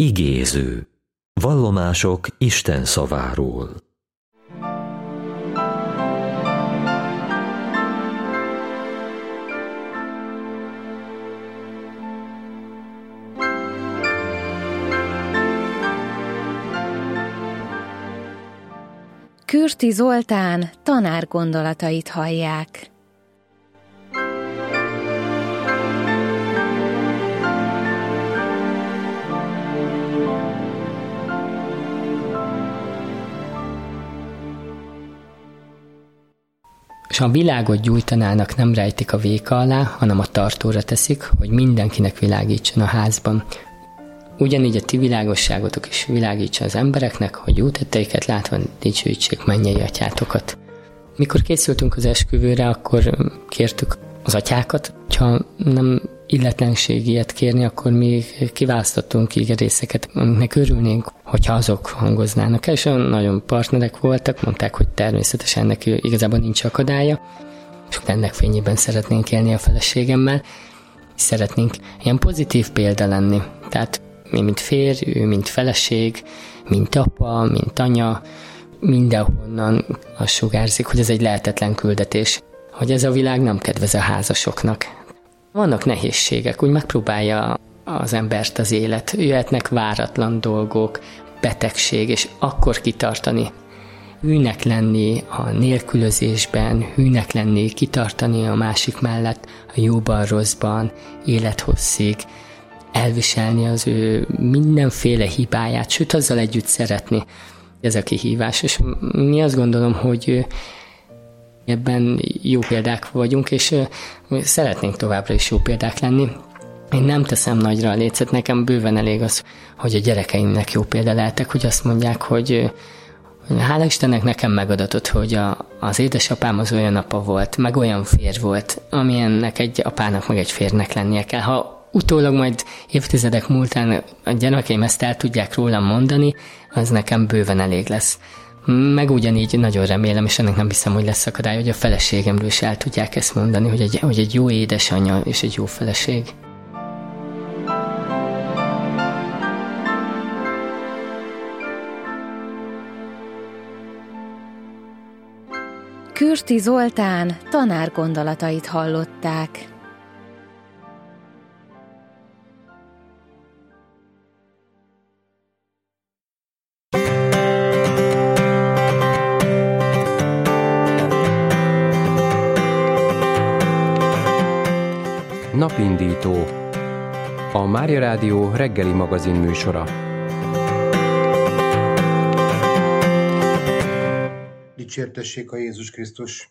Igéző. Vallomások Isten szaváról. Kürti Zoltán tanár gondolatait hallják. És ha a világot gyújtanának, nem rejtik a véka alá, hanem a tartóra teszik, hogy mindenkinek világítson a házban. Ugyanígy a ti világosságotok is világítsa az embereknek, hogy jó tetteiket látva dicsőítsék mennyei atyátokat. Mikor készültünk az esküvőre, akkor kértük az atyákat, ha nem illetlenség ilyet kérni, akkor mi kiválasztottunk igerészeket, amiknek örülnénk, hogyha azok hangoznának el, és nagyon partnerek voltak, mondták, hogy természetesen ennek igazából nincs akadálya, és ennek fényében szeretnénk élni a feleségemmel, és szeretnénk ilyen pozitív példa lenni. Tehát mi, mint férj, ő, mint feleség, mint apa, mint anya, mindenhonnan azt sugárzik, hogy ez egy lehetetlen küldetés, hogy ez a világ nem kedvez a házasoknak. Vannak nehézségek, úgy megpróbálja az embert az élet, jöhetnek váratlan dolgok, betegség, és akkor kitartani. Hűnek lenni a nélkülözésben, hűnek lenni, kitartani a másik mellett, a jóban, rosszban, élethosszig, elviselni az ő mindenféle hibáját, sőt azzal együtt szeretni. Ez a kihívás, és mi azt gondolom, hogy ebben jó példák vagyunk, és szeretnénk továbbra is jó példák lenni. Én nem teszem nagyra a lécet, nekem bőven elég az, hogy a gyerekeimnek jó példa lehetek, hogy azt mondják, hogy hála Istennek nekem megadatott, hogy az édesapám az olyan apa volt, meg olyan férj volt, amilyennek egy apának, meg egy férnek lennie kell. Ha utólag majd évtizedek múltán a gyermekeim ezt el tudják rólam mondani, az nekem bőven elég lesz. Meg ugyanígy nagyon remélem, és ennek nem hiszem, hogy lesz akadály, hogy a feleségemről is el tudják ezt mondani, hogy egy jó édesanyja és egy jó feleség. Kürti Zoltán tanár gondolatait hallották. Napindító. A Mária Rádió reggeli magazin műsora. Dicsértessék a Jézus Krisztus!